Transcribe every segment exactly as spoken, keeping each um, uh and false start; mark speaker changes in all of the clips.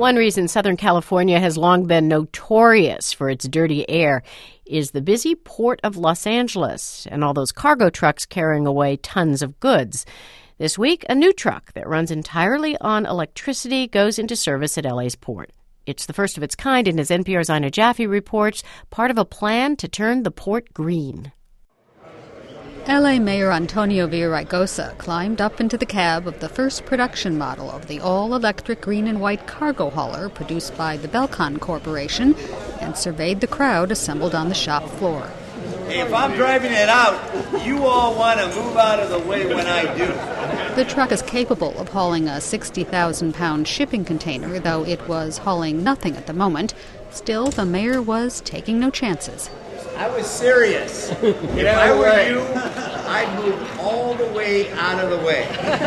Speaker 1: One reason Southern California has long been notorious for its dirty air is the busy port of Los Angeles and all those cargo trucks carrying away tons of goods. This week, a new truck that runs entirely on electricity goes into service at L A's port. It's the first of its kind, and as N P R's Ina Jaffe reports, part of a plan to turn the port green.
Speaker 2: L A Mayor Antonio Villaraigosa climbed up into the cab of the first production model of the all-electric green and white cargo hauler produced by the Belcon Corporation and surveyed the crowd assembled on the shop floor.
Speaker 3: Hey, if I'm driving it out, you all want to move out of the way when I do.
Speaker 2: The truck is capable of hauling a sixty thousand pound shipping container, though it was hauling nothing at the moment. Still, the mayor was taking no chances.
Speaker 3: I was serious. If yeah, I were right. you, I'd move all the way out of the way.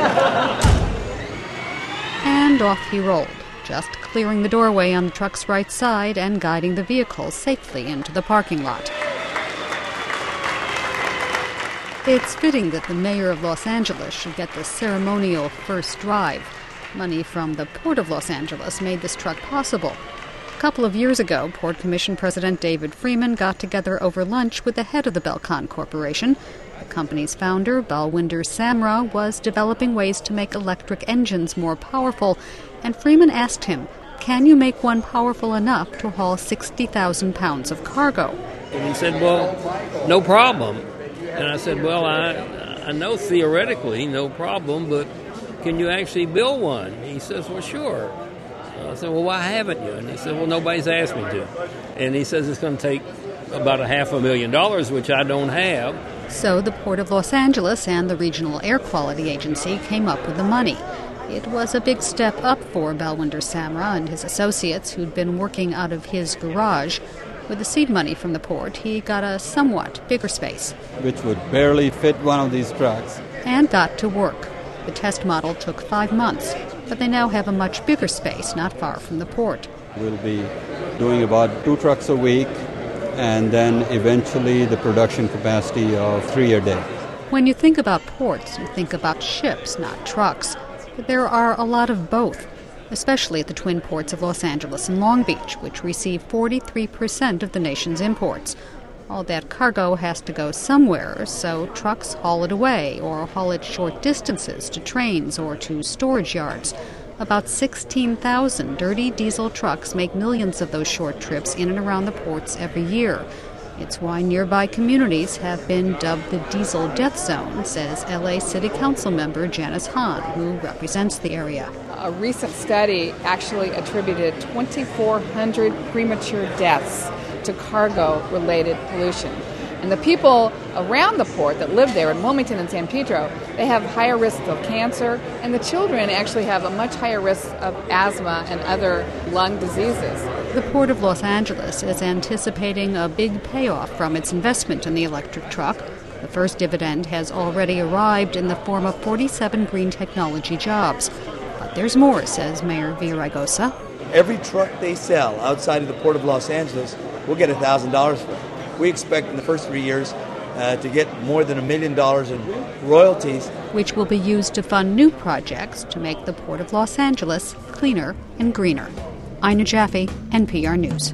Speaker 2: And off he rolled, just clearing the doorway on the truck's right side and guiding the vehicle safely into the parking lot. It's fitting that the mayor of Los Angeles should get the ceremonial first drive. Money from the Port of Los Angeles made this truck possible. A couple of years ago, Port Commission President David Freeman got together over lunch with the head of the Belcon Corporation. The company's founder, Balwinder Samra, was developing ways to make electric engines more powerful, and Freeman asked him, can you make one powerful enough to haul sixty thousand pounds of cargo?
Speaker 4: And he said, well, no problem. And I said, well, I, I know theoretically, no problem, but can you actually build one? He says, well, sure. I said, well, why haven't you? And he said, well, nobody's asked me to. And he says it's going to take about a half a million dollars, which I don't have.
Speaker 2: So the Port of Los Angeles and the Regional Air Quality Agency came up with the money. It was a big step up for Balwinder Samra and his associates who'd been working out of his garage. With the seed money from the port, he got a somewhat bigger space,
Speaker 5: which would barely fit one of these trucks,
Speaker 2: and got to work. The test model took five months, but they now have a much bigger space not far from the port.
Speaker 5: We'll be doing about two trucks a week, and then eventually the production capacity of three a day.
Speaker 2: When you think about ports, you think about ships, not trucks. But there are a lot of both, especially at the twin ports of Los Angeles and Long Beach, which receive forty-three percent of the nation's imports. All that cargo has to go somewhere, so trucks haul it away or haul it short distances to trains or to storage yards. About sixteen thousand dirty diesel trucks make millions of those short trips in and around the ports every year. It's why nearby communities have been dubbed the diesel death zone, says L A City Council member Janice Hahn, who represents the area.
Speaker 6: A recent study actually attributed twenty-four hundred premature deaths to cargo-related pollution. And the people around the port that live there in Wilmington and San Pedro, they have higher risk of cancer, and the children actually have a much higher risk of asthma and other lung diseases.
Speaker 2: The Port of Los Angeles is anticipating a big payoff from its investment in the electric truck. The first dividend has already arrived in the form of forty-seven green technology jobs. But there's more, says Mayor Villaraigosa.
Speaker 3: Every truck they sell outside of the Port of Los Angeles, we'll get one thousand dollars for it. We expect in the first three years uh, to get more than a million dollars in royalties,
Speaker 2: which will be used to fund new projects to make the Port of Los Angeles cleaner and greener. Ina Jaffe, N P R News.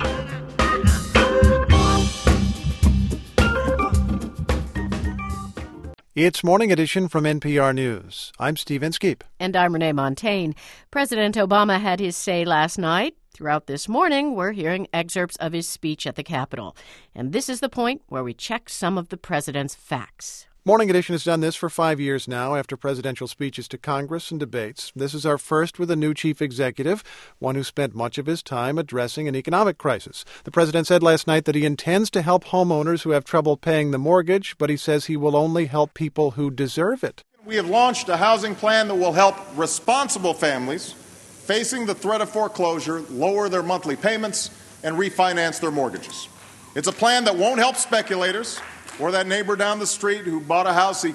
Speaker 7: It's Morning Edition from N P R News. I'm Steve Inskeep.
Speaker 1: And I'm Renee Montagne. President Obama had his say last night. Throughout this morning, we're hearing excerpts of his speech at the Capitol. And this is the point where we check some of the president's facts.
Speaker 7: Morning Edition has done this for five years now after presidential speeches to Congress and debates. This is our first with a new chief executive, one who spent much of his time addressing an economic crisis. The president said last night that he intends to help homeowners who have trouble paying the mortgage, but he says he will only help people who deserve it.
Speaker 8: We have launched a housing plan that will help responsible families facing the threat of foreclosure lower their monthly payments and refinance their mortgages. It's a plan that won't help speculators or that neighbor down the street who bought a house he could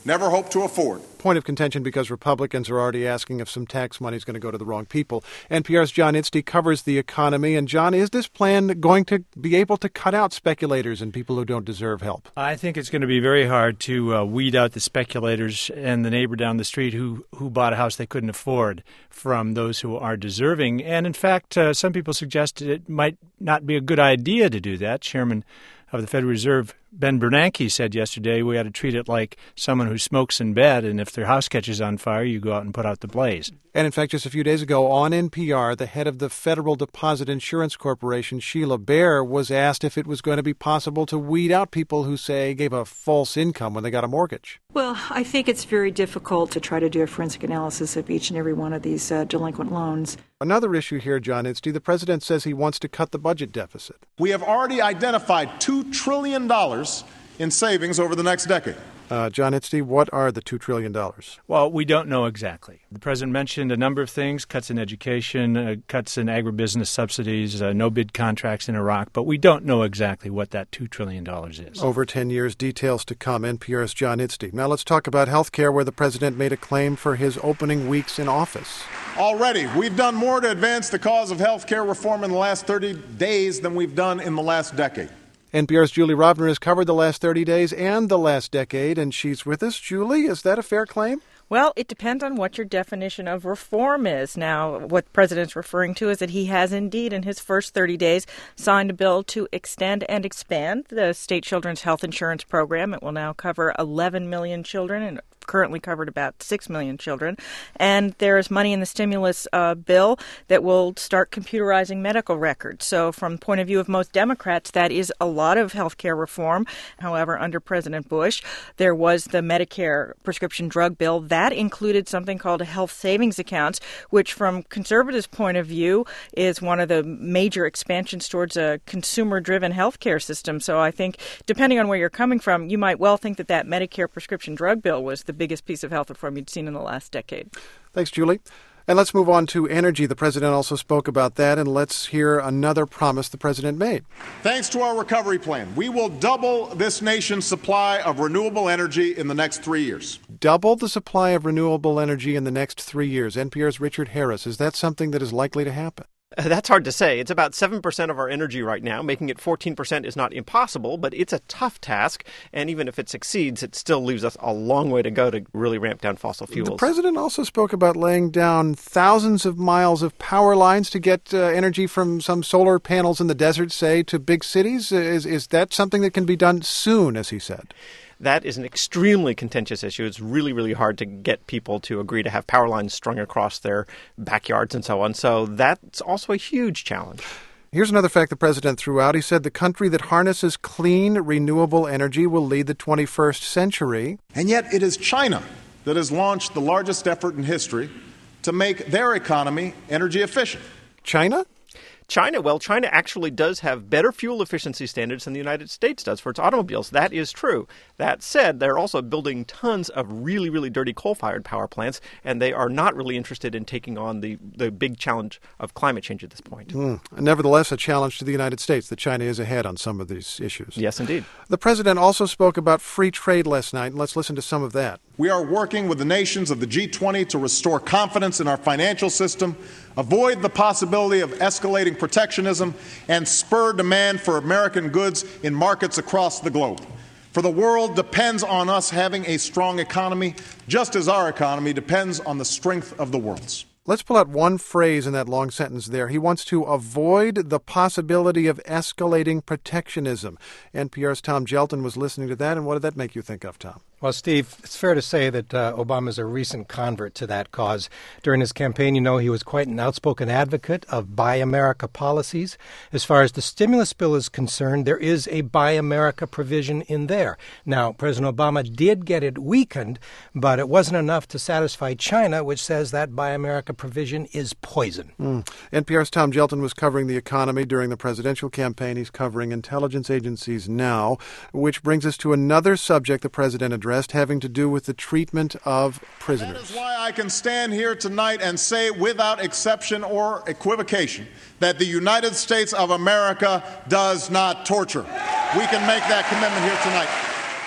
Speaker 8: never hoped to afford.
Speaker 7: Point of contention because Republicans are already asking if some tax money is going to go to the wrong people. N P R's John Itzty covers the economy. And, John, is this plan going to be able to cut out speculators and people who don't deserve help?
Speaker 9: I think it's going to be very hard to uh, weed out the speculators and the neighbor down the street who, who bought a house they couldn't afford from those who are deserving. And, in fact, uh, some people suggested it might not be a good idea to do that. Chairman of the Federal Reserve, Ben Bernanke, said yesterday we ought to treat it like someone who smokes in bed, and if their house catches on fire, you go out and put out the blaze.
Speaker 7: And in fact, just a few days ago on N P R, the head of the Federal Deposit Insurance Corporation, Sheila Bair, was asked if it was going to be possible to weed out people who, say, gave a false income when they got a mortgage.
Speaker 10: Well, I think it's very difficult to try to do a forensic analysis of each and every one of these uh, delinquent loans.
Speaker 7: Another issue here, John Itzty, the president says he wants to cut the budget deficit.
Speaker 8: We have already identified two trillion dollars in savings over the next decade.
Speaker 7: Uh, John Itzty, what are the two trillion dollars?
Speaker 9: Well, we don't know exactly. The president mentioned a number of things, cuts in education, uh, cuts in agribusiness subsidies, uh, no-bid contracts in Iraq, but we don't know exactly what that two trillion dollars is.
Speaker 7: Over ten years, details to come. N P R's John Itzty. Now let's talk about health care, where the president made a claim for his opening weeks in office.
Speaker 8: Already, we've done more to advance the cause of health care reform in the last thirty days than we've done in the last decade.
Speaker 7: N P R's Julie Rovner has covered the last thirty days and the last decade, and she's with us. Julie, is that a fair claim?
Speaker 11: Well, it depends on what your definition of reform is. Now, what the president's referring to is that he has indeed, in his first thirty days, signed a bill to extend and expand the state children's health insurance program. It will now cover eleven million children and currently covered about six million children. And there is money in the stimulus uh, bill that will start computerizing medical records. So from the point of view of most Democrats, that is a lot of health care reform. However, under President Bush, there was the Medicare prescription drug bill. That included something called health savings accounts, which from conservatives' point of view is one of the major expansions towards a consumer-driven health care system. So I think, depending on where you're coming from, you might well think that that Medicare prescription drug bill was the biggest piece of health reform you'd seen in the last decade.
Speaker 7: Thanks, Julie. And let's move on to energy. The president also spoke about that, and let's hear another promise the president made.
Speaker 8: Thanks to our recovery plan, we will double this nation's supply of renewable energy in the next three years.
Speaker 7: Double the supply of renewable energy in the next three years. N P R's Richard Harris. Is that something that is likely to happen?
Speaker 12: Uh, that's hard to say. It's about seven percent of our energy right now. Making it fourteen percent is not impossible, but it's a tough task. And even if it succeeds, it still leaves us a long way to go to really ramp down fossil fuels.
Speaker 7: The president also spoke about laying down thousands of miles of power lines to get uh, energy from some solar panels in the desert, say, to big cities. Is, is that something that can be done soon, as he said?
Speaker 12: That is an extremely contentious issue. It's really, really hard to get people to agree to have power lines strung across their backyards and so on. So that's also a huge challenge.
Speaker 7: Here's another fact the president threw out. He said the country that harnesses clean, renewable energy will lead the twenty-first century.
Speaker 8: And yet it is China that has launched the largest effort in history to make their economy energy efficient.
Speaker 7: China?
Speaker 12: China, well, China actually does have better fuel efficiency standards than the United States does for its automobiles. That is true. That said, they're also building tons of really, really dirty coal-fired power plants, and they are not really interested in taking on the, the big challenge of climate change at this point.
Speaker 7: Mm. Nevertheless, a challenge to the United States that China is ahead on some of these issues.
Speaker 12: Yes, indeed.
Speaker 7: The president also spoke about free trade last night, and let's listen to some of that.
Speaker 8: We are working with the nations of the G twenty to restore confidence in our financial system, avoid the possibility of escalating protectionism, and spur demand for American goods in markets across the globe. For the world depends on us having a strong economy, just as our economy depends on the strength of the world's.
Speaker 7: Let's pull out one phrase in that long sentence there. He wants to avoid the possibility of escalating protectionism. N P R's Tom Gelton was listening to that, and what did that make you think of, Tom?
Speaker 13: Well, Steve, it's fair to say that uh, Obama is a recent convert to that cause. During his campaign, you know, he was quite an outspoken advocate of Buy America policies. As far as the stimulus bill is concerned, there is a Buy America provision in there. Now, President Obama did get it weakened, but it wasn't enough to satisfy China, which says that Buy America provision is poison.
Speaker 7: Mm. N P R's Tom Gelton was covering the economy during the presidential campaign. He's covering intelligence agencies now, which brings us to another subject the president addressed, having to do with the treatment of prisoners.
Speaker 8: That is why I can stand here tonight and say without exception or equivocation that the United States of America does not torture. We can make that commitment here tonight.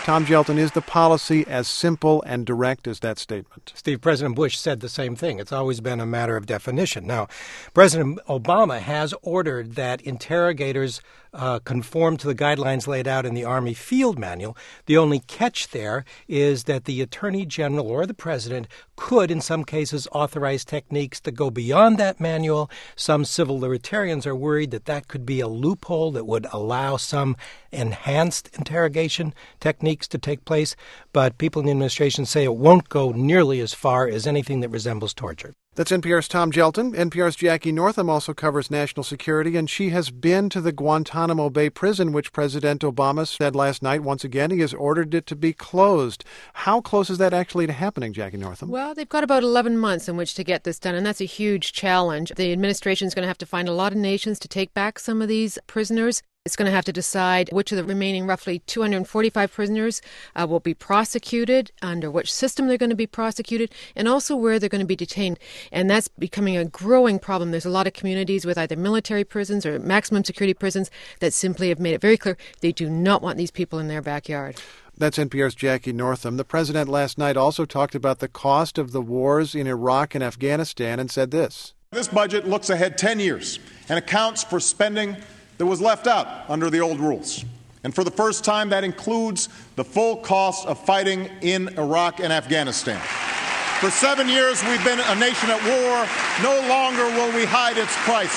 Speaker 7: Tom Gelton, is the policy as simple and direct as that statement?
Speaker 13: Steve, President Bush said the same thing. It's always been a matter of definition. Now, President Obama has ordered that interrogators uh, conform to the guidelines laid out in the Army Field Manual. The only catch there is that the Attorney General or the President could, in some cases, authorize techniques that go beyond that manual. Some civil libertarians are worried that that could be a loophole that would allow some enhanced interrogation techniques to take place, but people in the administration say it won't go nearly as far as anything that resembles torture.
Speaker 7: That's N P R's Tom Gelton. N P R's Jackie Northam also covers national security, and she has been to the Guantanamo Bay prison, which President Obama said last night, once again, he has ordered it to be closed. How close is that actually to happening, Jackie Northam?
Speaker 14: Well, they've got about eleven months in which to get this done, and that's a huge challenge. The administration is going to have to find a lot of nations to take back some of these prisoners. It's going to have to decide which of the remaining roughly two hundred forty-five prisoners uh, will be prosecuted, under which system they're going to be prosecuted, and also where they're going to be detained. And that's becoming a growing problem. There's a lot of communities with either military prisons or maximum security prisons that simply have made it very clear they do not want these people in their backyard.
Speaker 7: That's N P R's Jackie Northam. The president last night also talked about the cost of the wars in Iraq and Afghanistan and said this.
Speaker 8: This budget looks ahead ten years and accounts for spending that was left out under the old rules. And for the first time, that includes the full cost of fighting in Iraq and Afghanistan. For seven years, we've been a nation at war. No longer will we hide its price.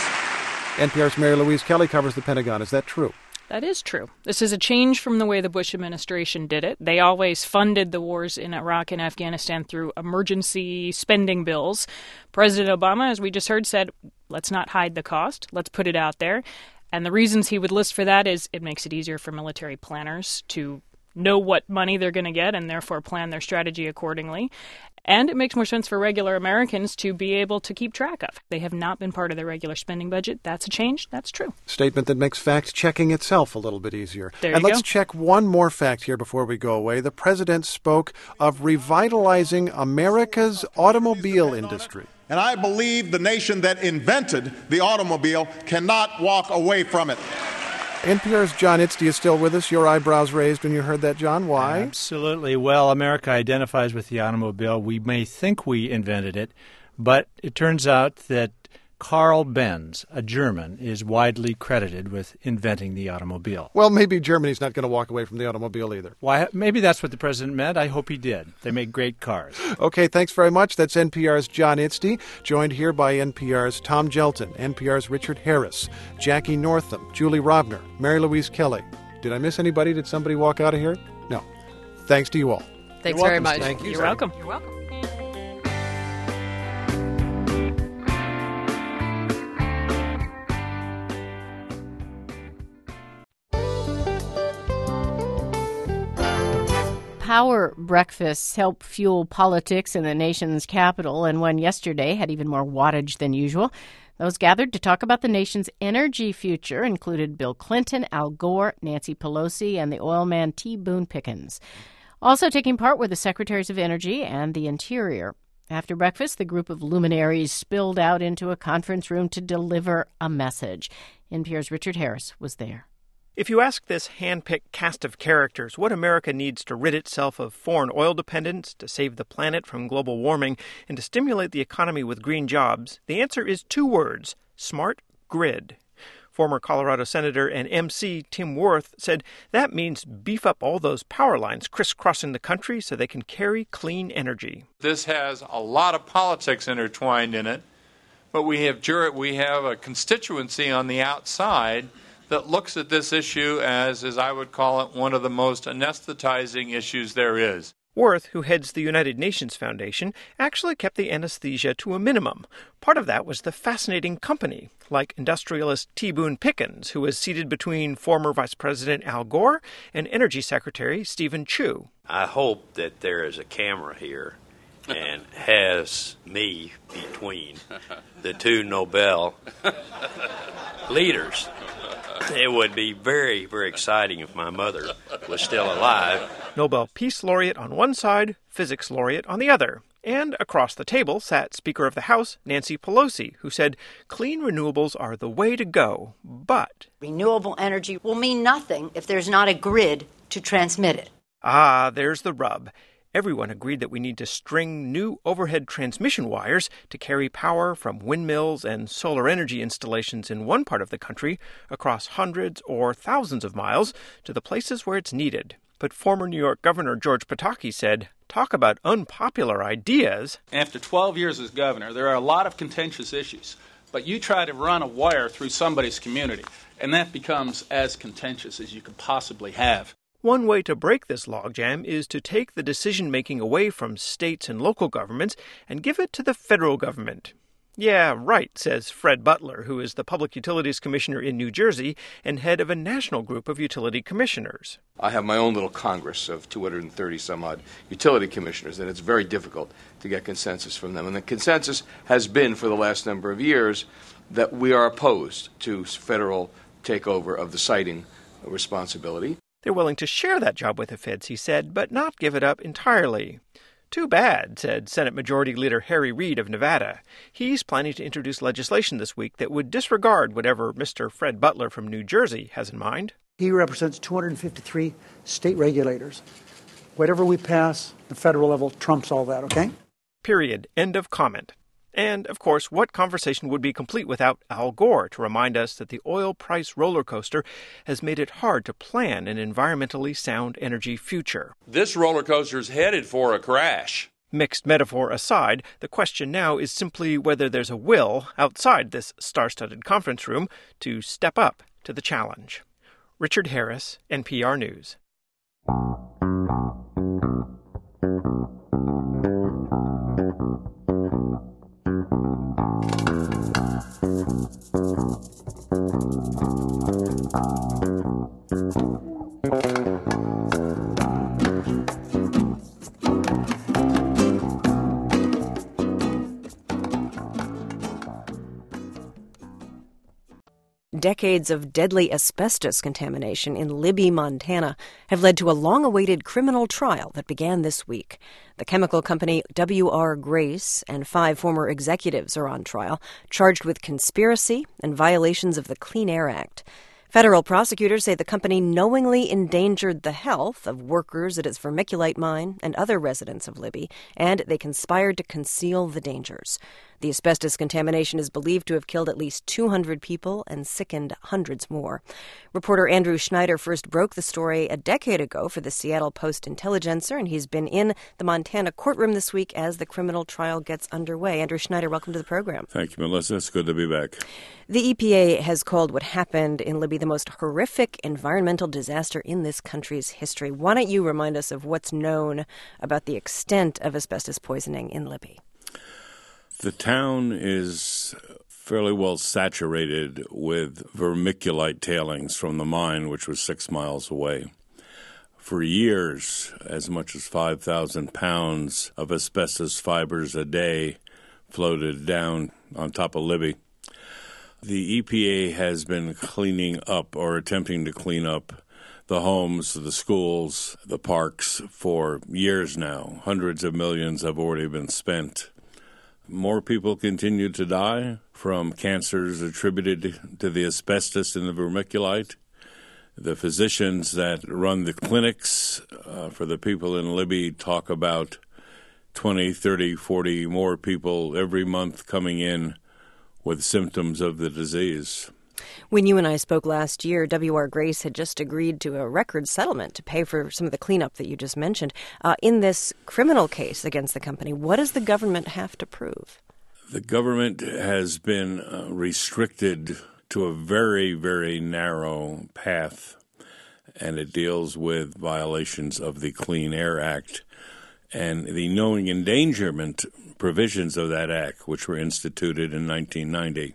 Speaker 7: N P R's Mary Louise Kelly covers the Pentagon. Is that true?
Speaker 15: That is true. This is a change from the way the Bush administration did it. They always funded the wars in Iraq and Afghanistan through emergency spending bills. President Obama, as we just heard, said, let's not hide the cost. Let's put it out there. And the reasons he would list for that is it makes it easier for military planners to know what money they're going to get and therefore plan their strategy accordingly. And it makes more sense for regular Americans to be able to keep track of. They have not been part of their regular spending budget. That's a change. That's true.
Speaker 7: Statement that makes fact-checking itself a little bit easier.
Speaker 15: There you
Speaker 7: and let's
Speaker 15: go.
Speaker 7: check one more fact here before we go away. The president spoke of revitalizing America's automobile industry.
Speaker 8: And I believe the nation that invented the automobile cannot walk away from it.
Speaker 7: N P R's John Itzty is still with us. Your eyebrows raised when you heard that, John. Why?
Speaker 9: Absolutely. Well, America identifies with the automobile. We may think we invented it, but it turns out that Carl Benz, a German, is widely credited with inventing the automobile.
Speaker 7: Well, maybe Germany's not going to walk away from the automobile either.
Speaker 9: Why? Maybe that's what the president meant. I hope he did. They make great cars.
Speaker 7: Okay, thanks very much. That's N P R's John Itzty, joined here by N P R's Tom Gelton, N P R's Richard Harris, Jackie Northam, Julie Rovner, Mary Louise Kelly. Did I miss anybody? Did somebody walk out of here? No. Thanks to you all.
Speaker 14: Thanks very much.
Speaker 13: Thank you.
Speaker 15: You're welcome.
Speaker 14: You're welcome.
Speaker 1: Power breakfasts help fuel politics in the nation's capital, and one yesterday had even more wattage than usual. Those gathered to talk about the nation's energy future included Bill Clinton, Al Gore, Nancy Pelosi, and the oil man T. Boone Pickens. Also taking part were the Secretaries of Energy and the Interior. After breakfast, the group of luminaries spilled out into a conference room to deliver a message. N P R's Richard Harris was there.
Speaker 12: If you ask this hand-picked cast of characters what America needs to rid itself of foreign oil dependence, to save the planet from global warming, and to stimulate the economy with green jobs, the answer is two words: smart grid. Former Colorado Senator and M C Tim Wirth said that means beef up all those power lines crisscrossing the country so they can carry clean energy.
Speaker 16: This has a lot of politics intertwined in it, but we have jur- we have a constituency on the outside that looks at this issue as, as I would call it, one of the most anesthetizing issues there is.
Speaker 12: Wirth, who heads the United Nations Foundation, actually kept the anesthesia to a minimum. Part of that was the fascinating company, like industrialist T. Boone Pickens, who was seated between former Vice President Al Gore and Energy Secretary Stephen Chu.
Speaker 17: I hope that there is a camera here and has me between the two Nobel leaders. It would be very, very exciting if my mother was still alive.
Speaker 12: Nobel Peace Laureate on one side, Physics Laureate on the other. And across the table sat Speaker of the House, Nancy Pelosi, who said clean renewables are the way to go, but
Speaker 18: renewable energy will mean nothing if there's not a grid to transmit it.
Speaker 12: Ah, there's the rub. Everyone agreed that we need to string new overhead transmission wires to carry power from windmills and solar energy installations in one part of the country across hundreds or thousands of miles to the places where it's needed. But former New York Governor George Pataki said, talk about unpopular ideas.
Speaker 18: After twelve years as governor, there are a lot of contentious issues. But you try to run a wire through somebody's community, and that becomes as contentious as you could possibly have.
Speaker 12: One way to break this logjam is to take the decision-making away from states and local governments and give it to the federal government. Yeah, right, says Fred Butler, who is the Public Utilities Commissioner in New Jersey and head of a national group of utility commissioners.
Speaker 19: I have my own little Congress of two hundred thirty some odd utility commissioners, and it's very difficult to get consensus from them. And the consensus has been for the last number of years that we are opposed to federal takeover of the siting responsibility.
Speaker 12: They're willing to share that job with the feds, he said, but not give it up entirely. Too bad, said Senate Majority Leader Harry Reid of Nevada. He's planning to introduce legislation this week that would disregard whatever Mister Fred Butler from New Jersey has in mind.
Speaker 20: He represents two hundred fifty-three state regulators. Whatever we pass, the federal level trumps all that, okay?
Speaker 12: Period. End of comment. And, of course, what conversation would be complete without Al Gore to remind us that the oil price roller coaster has made it hard to plan an environmentally sound energy future.
Speaker 21: This roller coaster is headed for a crash.
Speaker 12: Mixed metaphor aside, the question now is simply whether there's a will outside this star-studded conference room to step up to the challenge. Richard Harris, N P R News.
Speaker 22: Decades of deadly asbestos contamination in Libby, Montana, have led to a long-awaited criminal trial that began this week. The chemical company W R Grace and five former executives are on trial, charged with conspiracy and violations of the Clean Air Act. Federal prosecutors say the company knowingly endangered the health of workers at its vermiculite mine and other residents of Libby, and they conspired to conceal the dangers. The asbestos contamination is believed to have killed at least two hundred people and sickened hundreds more. Reporter Andrew Schneider first broke the story a decade ago for the Seattle Post-Intelligencer, and he's been in the Montana courtroom this week as the criminal trial gets underway. Andrew Schneider, welcome to the program.
Speaker 23: Thank you, Melissa. It's good to be back.
Speaker 22: The E P A has called what happened in Libby the most horrific environmental disaster in this country's history. Why don't you remind us of what's known about the extent of asbestos poisoning in Libby?
Speaker 23: The town is fairly well saturated with vermiculite tailings from the mine, which was six miles away. For years, as much as five thousand pounds of asbestos fibers a day floated down on top of Libby. The E P A has been cleaning up or attempting to clean up the homes, the schools, the parks for years now. Hundreds of millions have already been spent. More people continue to die from cancers attributed to the asbestos in the vermiculite. The physicians that run the clinics uh, for the people in Libby talk about twenty, thirty, forty more people every month coming in with symptoms of the disease.
Speaker 22: When you and I spoke last year, W R Grace had just agreed to a record settlement to pay for some of the cleanup that you just mentioned. Uh, in this criminal case against the company, what does the government have to prove?
Speaker 23: The government has been uh, restricted to a very, very narrow path, and it deals with violations of the Clean Air Act and the knowing endangerment provisions of that act, which were instituted in nineteen ninety.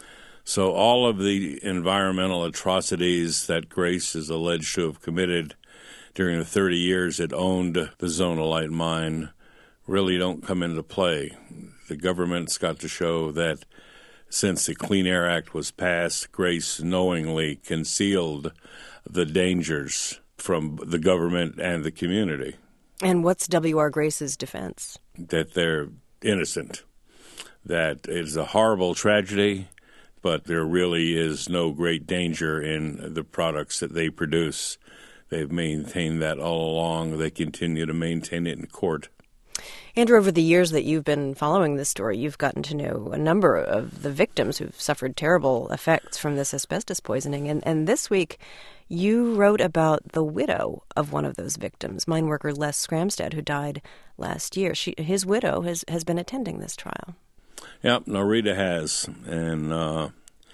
Speaker 23: So all of the environmental atrocities that Grace is alleged to have committed during the thirty years it owned the Zonalite mine really don't come into play. The government's got to show that since the Clean Air Act was passed, Grace knowingly concealed the dangers from the government and the community.
Speaker 22: And what's W R Grace's defense?
Speaker 23: That they're innocent, that it's a horrible tragedy, but there really is no great danger in the products that they produce. They've maintained that all along. They continue to maintain it in court.
Speaker 22: Andrew, over the years that you've been following this story, you've gotten to know a number of the victims who've suffered terrible effects from this asbestos poisoning. And, and this week, you wrote about the widow of one of those victims, mine worker Les Skramstad, who died last year. She, his widow has, has been attending this trial.
Speaker 23: Yeah, Norita has. And uh,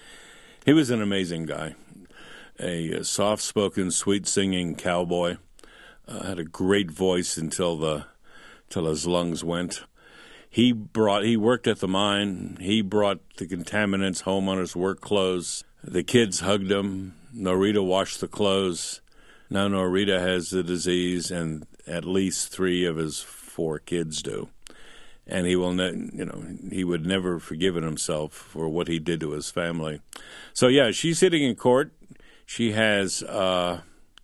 Speaker 23: he was an amazing guy. A soft-spoken, sweet-singing cowboy. Uh, had a great voice until the till his lungs went. He brought. He worked at the mine. He brought the contaminants home on his work clothes. The kids hugged him. Norita washed the clothes. Now Norita has the disease, and at least three of his four kids do. And he will, ne- you know, he would never have forgiven himself for what he did to his family. So yeah, she's sitting in court. She has. Uh,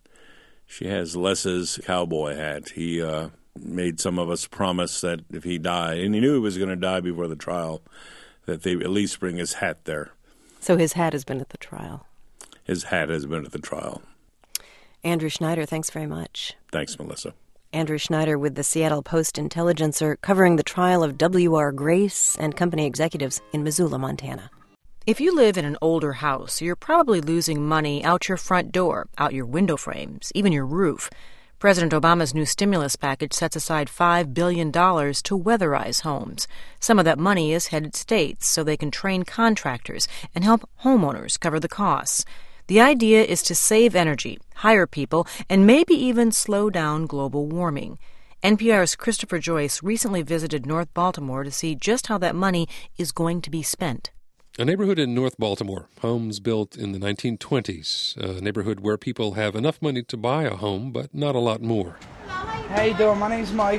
Speaker 23: She has Les's cowboy hat. He uh, made some of us promise that if he died, and he knew he was going to die before the trial, that they at least bring his hat there.
Speaker 22: So his hat has been at the trial.
Speaker 23: His hat has been at the trial.
Speaker 22: Andrew Schneider, thanks very much.
Speaker 23: Thanks, Melissa.
Speaker 22: Andrew Schneider with the Seattle Post-Intelligencer, covering the trial of W R Grace and company executives in Missoula, Montana.
Speaker 4: If you live in an older house, you're probably losing money out your front door, out your window frames, even your roof. President Obama's new stimulus package sets aside five billion dollars to weatherize homes. Some of that money is headed states so they can train contractors and help homeowners cover the costs. The idea is to save energy, hire people, and maybe even slow down global warming. N P R's Christopher Joyce recently visited North Baltimore to see just how that money is going to be spent.
Speaker 5: A neighborhood in North Baltimore, homes built in the nineteen twenties, a neighborhood where people have enough money to buy a home, but not a lot more.
Speaker 6: How you doing? My name's Mike.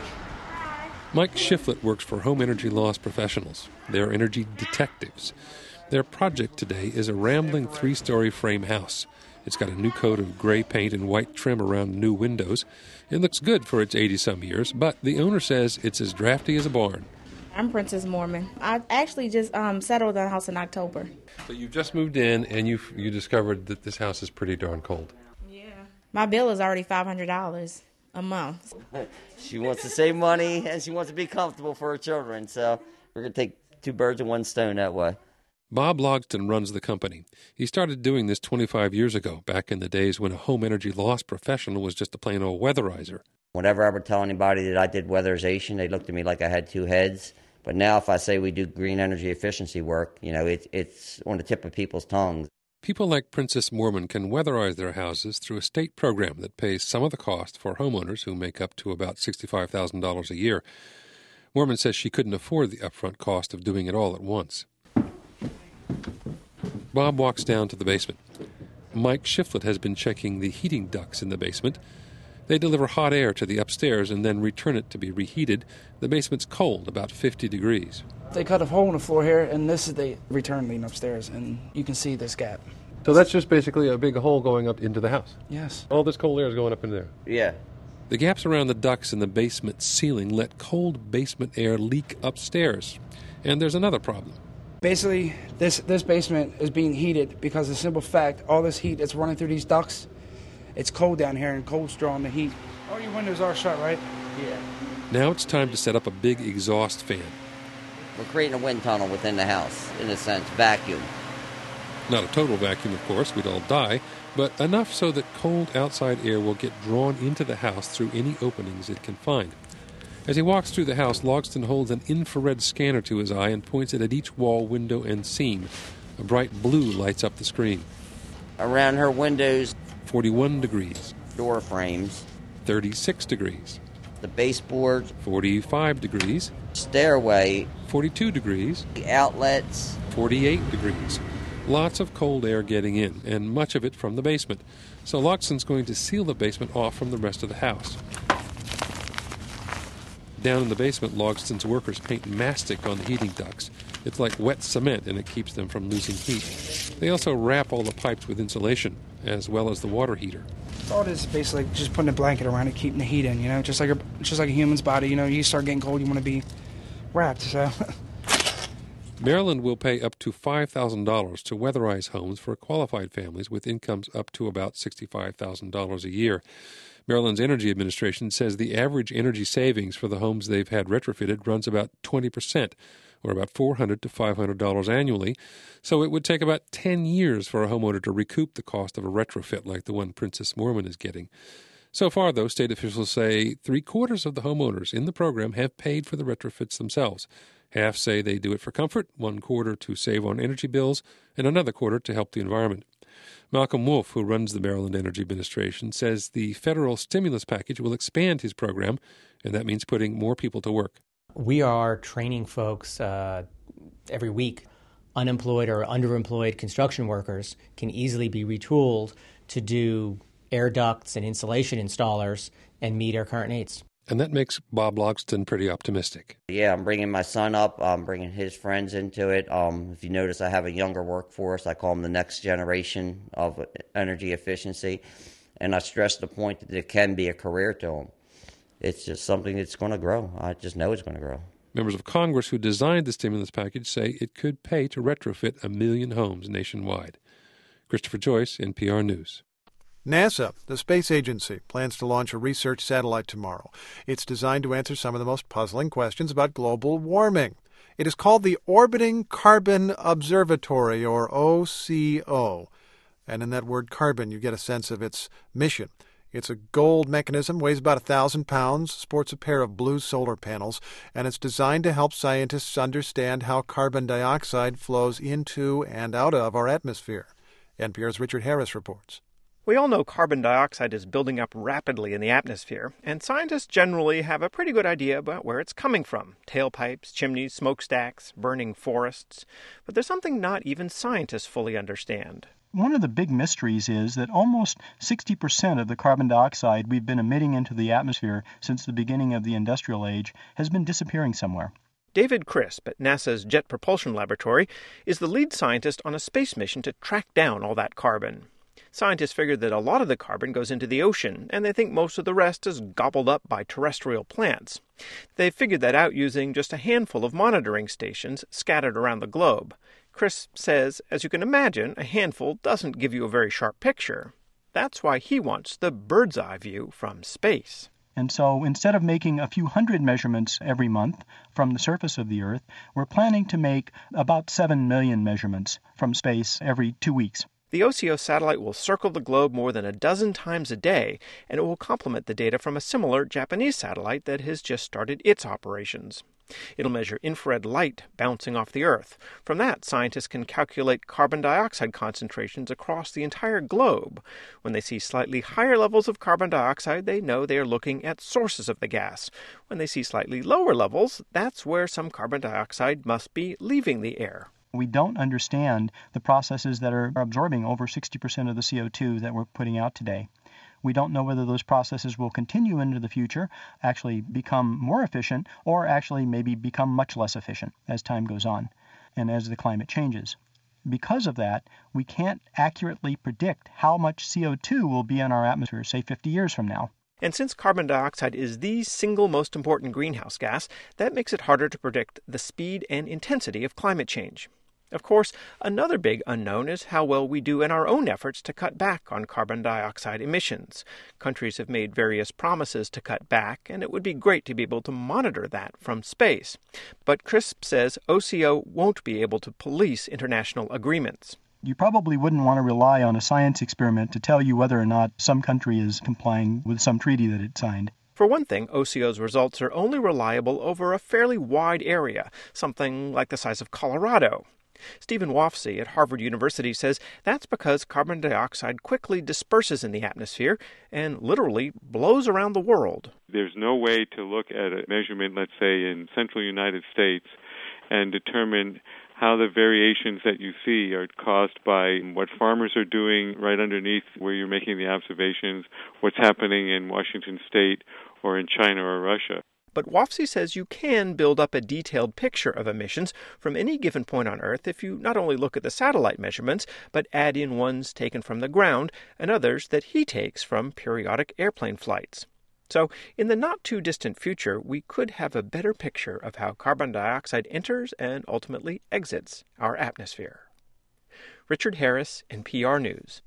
Speaker 5: Mike Shiflett works for Home Energy Loss Professionals. They're energy detectives. Their project today is a rambling three-story frame house. It's got a new coat of gray paint and white trim around new windows. It looks good for its eighty-some years, but the owner says it's as drafty as a barn.
Speaker 24: I'm Princess Mormon. I actually just um, settled on a house in October.
Speaker 5: So you just moved in, and you you discovered that this house is pretty darn cold.
Speaker 24: Yeah. My bill is already five hundred dollars a month.
Speaker 25: She wants to save money, and she wants to be comfortable for her children, so we're going to take two birds with one stone that way.
Speaker 5: Bob Logston runs the company. He started doing this twenty-five years ago, back in the days when a home energy loss professional was just a plain old weatherizer.
Speaker 25: Whenever I would tell anybody that I did weatherization, they looked at me like I had two heads. But now if I say we do green energy efficiency work, you know, it, it's on the tip of people's tongues.
Speaker 5: People like Princess Mormon can weatherize their houses through a state program that pays some of the cost for homeowners who make up to about sixty-five thousand dollars a year. Mormon says she couldn't afford the upfront cost of doing it all at once. Bob walks down to the basement. Mike Shiflett has been checking the heating ducts in the basement. They deliver hot air to the upstairs and then return it to be reheated. The basement's cold, about fifty degrees.
Speaker 6: They cut a hole in the floor here, and this is the return leading upstairs, and you can see this gap.
Speaker 5: So that's just basically a big hole going up into the house?
Speaker 6: Yes.
Speaker 5: All this cold air is going up in there?
Speaker 25: Yeah.
Speaker 5: The gaps around the ducts in the basement ceiling let cold basement air leak upstairs. And there's another problem.
Speaker 6: Basically, this, this basement is being heated because of the simple fact all this heat that's running through these ducts, it's cold down here, and cold's drawing the heat. All your windows are shut, right?
Speaker 25: Yeah.
Speaker 5: Now it's time to set up a big exhaust fan.
Speaker 25: We're creating a wind tunnel within the house, in a sense, vacuum.
Speaker 5: Not a total vacuum, of course, we'd all die, but enough so that cold outside air will get drawn into the house through any openings it can find. As he walks through the house, Logston holds an infrared scanner to his eye and points it at each wall, window, and seam. A bright blue lights up the screen.
Speaker 25: Around her windows,
Speaker 5: forty-one degrees.
Speaker 25: Door frames,
Speaker 5: thirty-six degrees.
Speaker 25: The baseboard,
Speaker 5: forty-five degrees.
Speaker 25: Stairway,
Speaker 5: forty-two degrees.
Speaker 25: The outlets,
Speaker 5: forty-eight degrees. Lots of cold air getting in, and much of it from the basement. So Logston's going to seal the basement off from the rest of the house. Down in the basement, Logston's workers paint mastic on the heating ducts. It's like wet cement, and it keeps them from losing heat. They also wrap all the pipes with insulation, as well as the water heater.
Speaker 6: All it is basically just putting a blanket around it, keeping the heat in, you know, just like a, just like a human's body. You know, you start getting cold, you want to be wrapped, so
Speaker 5: Maryland will pay up to five thousand dollars to weatherize homes for qualified families with incomes up to about sixty-five thousand dollars a year. Maryland's Energy Administration says the average energy savings for the homes they've had retrofitted runs about twenty percent, or about four hundred to five hundred dollars annually. So it would take about ten years for a homeowner to recoup the cost of a retrofit like the one Princess Moorman is getting. So far, though, state officials say three-quarters of the homeowners in the program have paid for the retrofits themselves. Half say they do it for comfort, one quarter to save on energy bills, and another quarter to help the environment. Malcolm Wolf, who runs the Maryland Energy Administration, says the federal stimulus package will expand his program, and that means putting more people to work.
Speaker 2: We are training folks uh, every week. Unemployed or underemployed construction workers can easily be retooled to do air ducts and insulation installers and meet our current needs.
Speaker 5: And that makes Bob Logston pretty optimistic.
Speaker 25: Yeah, I'm bringing my son up. I'm bringing his friends into it. Um, if you notice, I have a younger workforce. I call them the next generation of energy efficiency. And I stress the point that there can be a career to them. It's just something that's going to grow. I just know it's going to grow.
Speaker 5: Members of Congress who designed the stimulus package say it could pay to retrofit a million homes nationwide. Christopher Joyce, N P R News.
Speaker 7: NASA, the space agency, plans to launch a research satellite tomorrow. It's designed to answer some of the most puzzling questions about global warming. It is called the Orbiting Carbon Observatory, or O C O. And in that word carbon, you get a sense of its mission. It's a gold mechanism, weighs about a thousand pounds, sports a pair of blue solar panels, and it's designed to help scientists understand how carbon dioxide flows into and out of our atmosphere. N P R's Richard Harris reports.
Speaker 12: We all know carbon dioxide is building up rapidly in the atmosphere, and scientists generally have a pretty good idea about where it's coming from. Tailpipes, chimneys, smokestacks, burning forests. But there's something not even scientists fully understand.
Speaker 3: One of the big mysteries is that almost sixty percent of the carbon dioxide we've been emitting into the atmosphere since the beginning of the industrial age has been disappearing somewhere.
Speaker 12: David Crisp at NASA's Jet Propulsion Laboratory is the lead scientist on a space mission to track down all that carbon. Scientists figured that a lot of the carbon goes into the ocean, and they think most of the rest is gobbled up by terrestrial plants. They figured that out using just a handful of monitoring stations scattered around the globe. Chris says, as you can imagine, a handful doesn't give you a very sharp picture. That's why he wants the bird's eye view from space.
Speaker 3: And so instead of making a few hundred measurements every month from the surface of the Earth, we're planning to make about seven million measurements from space every two weeks.
Speaker 12: The O C O satellite will circle the globe more than a dozen times a day, and it will complement the data from a similar Japanese satellite that has just started its operations. It'll measure infrared light bouncing off the Earth. From that, scientists can calculate carbon dioxide concentrations across the entire globe. When they see slightly higher levels of carbon dioxide, they know they are looking at sources of the gas. When they see slightly lower levels, that's where some carbon dioxide must be leaving the air.
Speaker 3: We don't understand the processes that are absorbing over sixty percent of the C O two that we're putting out today. We don't know whether those processes will continue into the future, actually become more efficient, or actually maybe become much less efficient as time goes on and as the climate changes. Because of that, we can't accurately predict how much C O two will be in our atmosphere, say, fifty years from now.
Speaker 12: And since carbon dioxide is the single most important greenhouse gas, that makes it harder to predict the speed and intensity of climate change. Of course, another big unknown is how well we do in our own efforts to cut back on carbon dioxide emissions. Countries have made various promises to cut back, and it would be great to be able to monitor that from space. But Crisp says O C O won't be able to police international agreements.
Speaker 3: You probably wouldn't want to rely on a science experiment to tell you whether or not some country is complying with some treaty that it signed.
Speaker 12: For one thing, O C O's results are only reliable over a fairly wide area, something like the size of Colorado. Stephen Wofsy at Harvard University says that's because carbon dioxide quickly disperses in the atmosphere and literally blows around the world.
Speaker 8: There's no way to look at a measurement, let's say, in central United States and determine how the variations that you see are caused by what farmers are doing right underneath where you're making the observations, what's happening in Washington State or in China or Russia.
Speaker 12: But Wofsy says you can build up a detailed picture of emissions from any given point on Earth if you not only look at the satellite measurements, but add in ones taken from the ground and others that he takes from periodic airplane flights. So, in the not-too-distant future, we could have a better picture of how carbon dioxide enters and ultimately exits our atmosphere. Richard Harris, N P R News,